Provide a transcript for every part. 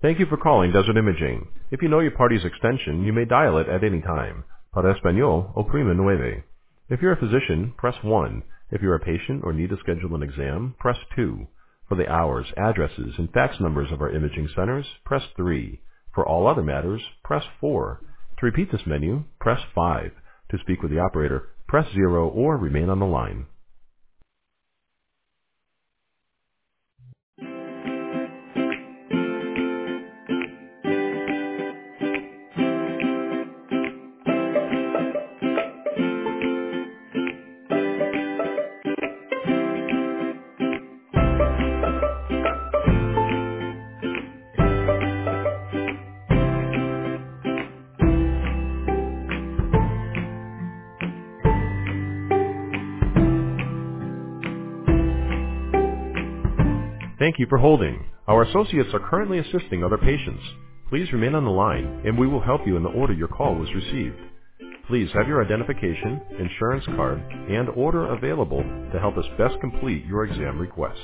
Thank you for calling Desert Imaging. If you know your party's extension, you may dial it at any time. Para Español, oprime nueve. If you're a physician, press 1. If you're a patient or need to schedule an exam, press 2. For the hours, addresses, and fax numbers of our imaging centers, press 3. For all other matters, press 4. To repeat this menu, press 5. To speak with the operator, press 0 or remain on the line. Thank you for holding. Our associates are currently assisting other patients. Please remain on the line, and we will help you in the order your call was received. Please have your identification, insurance card, and order available to help us best complete your exam request.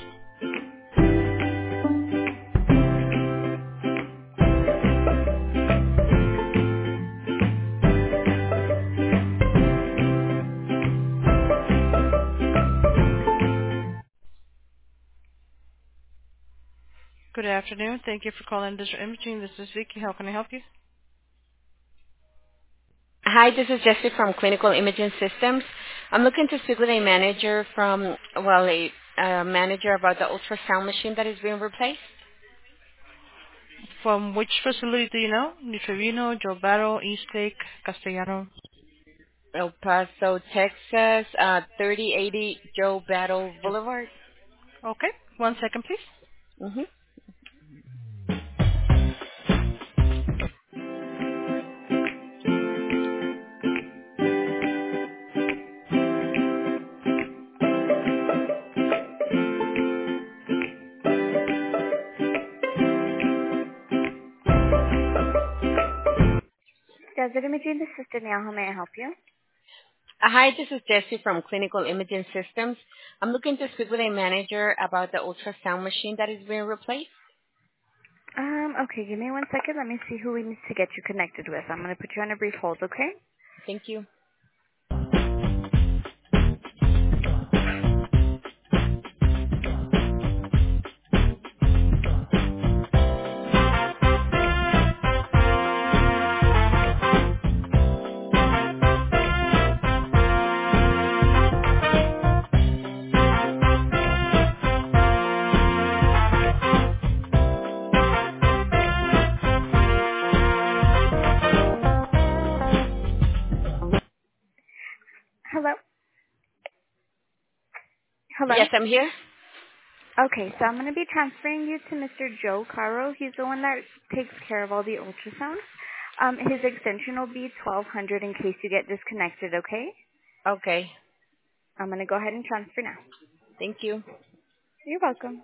Good afternoon. Thank you for calling Desert Imaging. This is Vicky. How can I help you? Hi, this is Jessie from Clinical Imaging Systems. I'm looking to speak with a manager a manager about the ultrasound machine that is being replaced. From which facility do you know? Neutrino, Joe Battle, Eastlake, Castellano. El Paso, Texas, 3080 Joe Battle Boulevard. Okay. 1 second, please. Mm-hmm. Desert Imaging, this is Danielle. How may I help you? Hi, this is Jessie from Clinical Imaging Systems. I'm looking to speak with a manager about the ultrasound machine that is being replaced. Okay, give me 1 second. Let me see who we need to get you connected with. I'm going to put you on a brief hold, okay? Thank you. Hello? Hello? Yes, I'm here. Okay, so I'm going to be transferring you to Mr. Joe Caro. He's the one that takes care of all the ultrasounds. His extension will be 1200 in case you get disconnected, okay? Okay. I'm going to go ahead and transfer now. Thank you. You're welcome.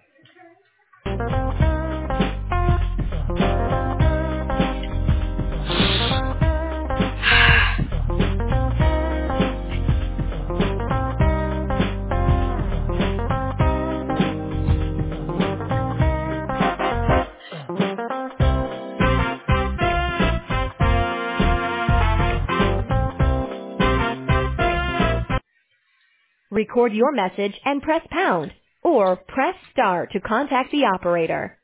Record your message and press pound, or press star to contact the operator.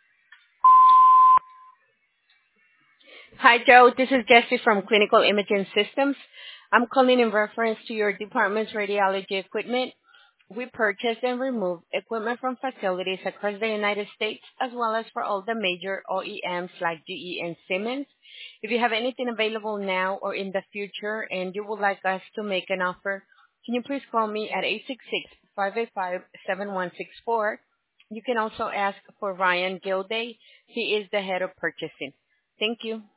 Hi, Joe. This is Jessie from Clinical Imaging Systems. I'm calling in reference to your department's radiology equipment. We purchase and remove equipment from facilities across the United States, as well as for all the major OEMs like GE and Siemens. If you have anything available now or in the future and you would like us to make an offer, can you please call me at 866-585-7164? You can also ask for Ryan Gilday. He is the head of purchasing. Thank you.